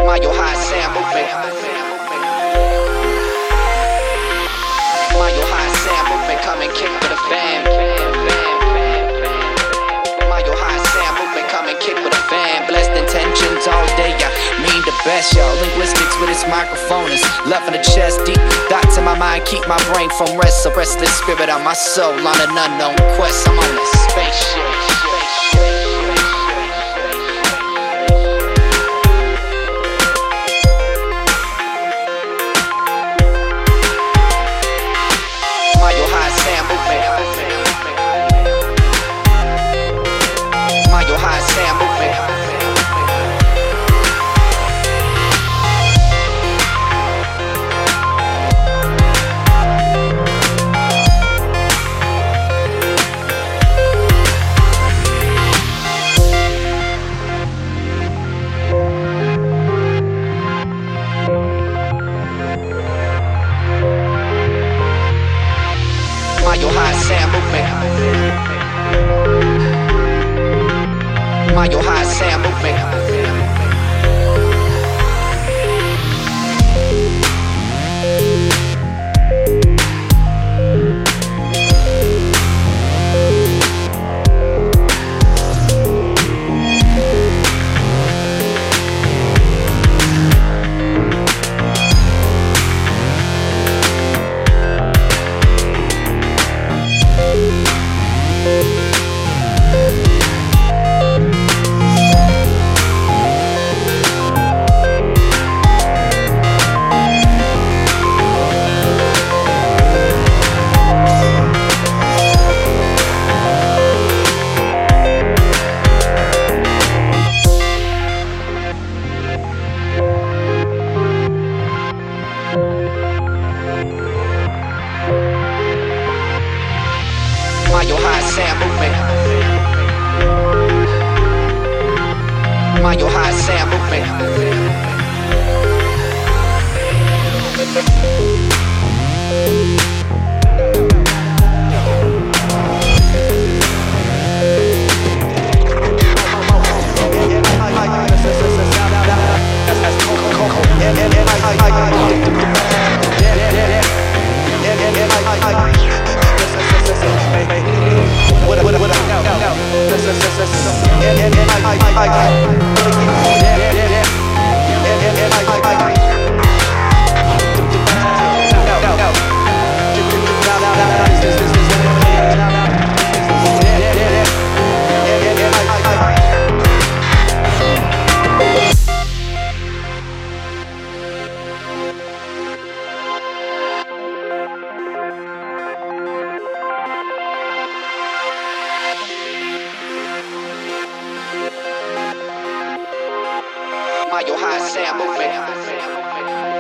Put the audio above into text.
Mayo High Sound Movement. Mayo High Sound Movement, come and kick with a fam. Mayo High Sound Movement, come and kick with a fam. Blessed intentions all day, I mean the best, y'all. Linguistics with this microphone is love in the chest, deep thoughts in my mind keep my brain from rest. A restless spirit on my soul on an unknown quest. I'm on a spaceship. Mayo High Sound Movement. Mayo High Sound Movement. Mayo High Sound Movement. Mayo High Sound Movement. Mayo High Sound Movement. Mayo High Sound Movement. Mayo High Sound Movement.